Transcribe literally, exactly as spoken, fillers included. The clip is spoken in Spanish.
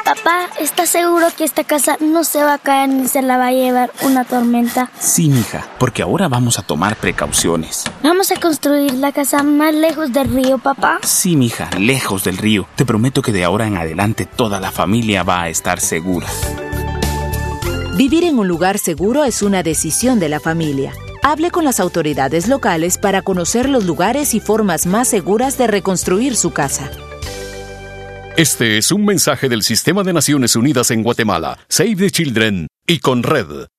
Papá, ¿estás seguro que esta casa no se va a caer ni se la va a llevar una tormenta? Sí, mija, porque ahora vamos a tomar precauciones. ¿Vamos a construir la casa más lejos del río, papá? Sí, mija, lejos del río. Te prometo que de ahora en adelante toda la familia va a estar segura. Vivir en un lugar seguro es una decisión de la familia. Hable con las autoridades locales para conocer los lugares y formas más seguras de reconstruir su casa. Este es un mensaje del Sistema de Naciones Unidas en Guatemala, Save the Children y Conred.